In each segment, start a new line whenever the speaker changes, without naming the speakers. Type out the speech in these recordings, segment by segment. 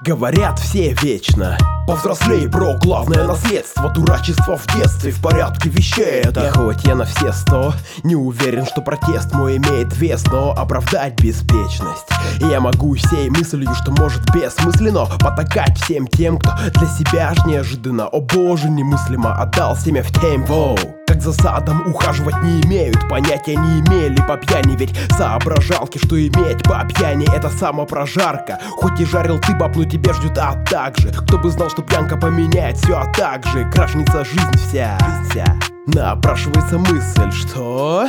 Говорят все вечно: повзрослей, бро, главное наследство. Дурачество в детстве, в порядке вещей это. И хоть я на все 100 не уверен, что протест мой имеет вес, но оправдать беспечность и я могу всей мыслью, что может бессмысленно потакать всем тем, кто для себя аж неожиданно, о боже, немыслимо отдал семя в тень. Воу. Как за садом ухаживать не имеют, понятия не имели по пьяни. Ведь соображалки, что иметь по пьяни — это самопрожарка. Хоть и жарил ты баб, но тебя ждет, а также кто бы знал, что пьянка поменяет все, а также крашнется жизнь вся. Напрашивается мысль, что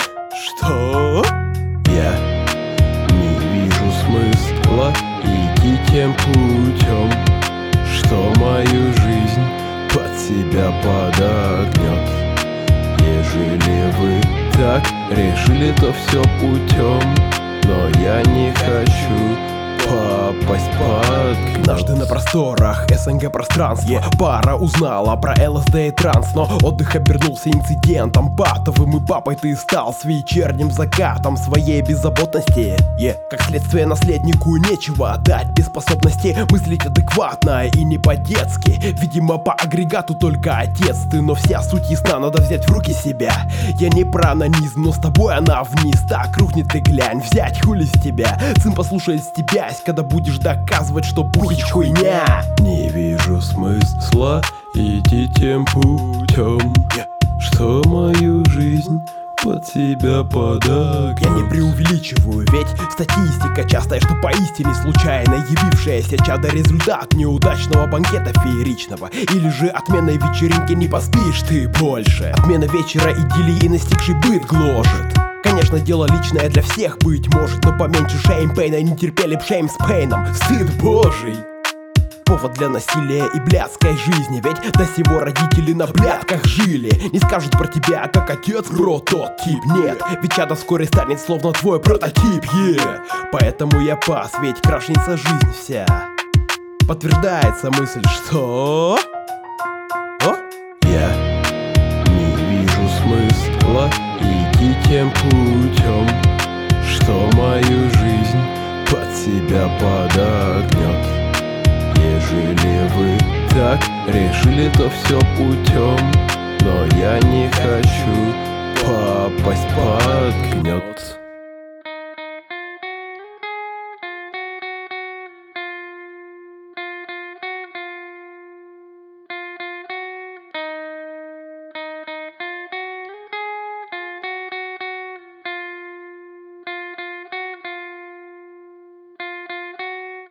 я не вижу смысла идти тем путем, что мою жизнь под себя подогнет. Ежели вы так решили, то все путем, но я не хочу попасть под гнет. Однажды на просторах СНГ пространства пара узнала про ЛСД и транс, но отдых обернулся инцидентом патовым, и папой ты стал с вечерним закатом своей беззаботности. Как следствие, наследнику нечего отдать без способности мыслить адекватно и не по-детски. Видимо, по агрегату только отец ты, но вся суть ясна, надо взять в руки себя. Я не про анонизм, но с тобой она вниз. Так рухнет и глянь, взять хули с тебя. Сын послушает с тебя, когда будешь доказывать, что бухич хуйня. Не вижу смысла идти тем путем, что мою жизнь под себя подогнет. Я не преувеличиваю, ведь статистика частая, что поистине случайно явившаяся чадо результат неудачного банкета фееричного. Или же отменой вечеринки не поспишь ты больше. Отмена вечера идиллии и настигший быт гложет. Конечно, дело личное для всех быть может, но поменьше шеймпейна не терпели б шейм с пейном. Стыд божий. Повод для насилия и блядской жизни, ведь до сего родители на блядках жили. Не скажут про тебя, как отец, прототип. Нет, ведь чадо вскоре станет словно твой прототип. Поэтому я пас, ведь крашнется жизнь вся. Подтверждается мысль, что я не вижу смысла идти тем путем, что мою жизнь под себя подогнет. Ежели вы так решили, то все путем, но я не хочу попасть под гнет.